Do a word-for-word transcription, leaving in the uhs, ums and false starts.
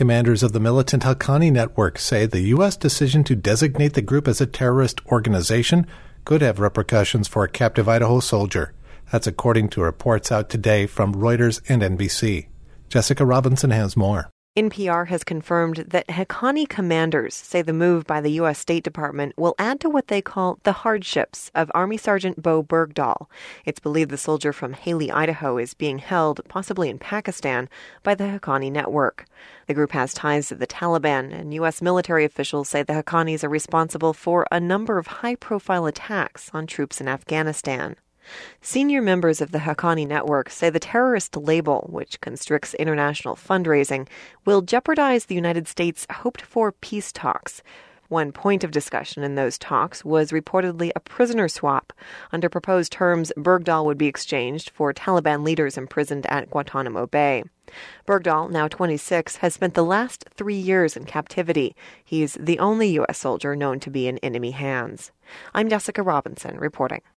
Commanders of the militant Haqqani network say the U S decision to designate the group as a terrorist organization could have repercussions for a captive Idaho soldier. That's according to reports out today from Reuters and N B C. Jessica Robinson has more. N P R has confirmed that Haqqani commanders say the move by the U S State Department will add to what they call the hardships of Army Sergeant Bo Bergdahl. It's believed the soldier from Haley, Idaho, is being held, possibly in Pakistan, by the Haqqani network. The group has ties to the Taliban, and U S military officials say the Haqqanis are responsible for a number of high-profile attacks on troops in Afghanistan. Senior members of the Haqqani network say the terrorist label, which constricts international fundraising, will jeopardize the United States' hoped-for peace talks. One point of discussion in those talks was reportedly a prisoner swap. Under proposed terms, Bergdahl would be exchanged for Taliban leaders imprisoned at Guantanamo Bay. Bergdahl, now twenty-six, has spent the last three years in captivity. He's the only U S soldier known to be in enemy hands. I'm Jessica Robinson reporting.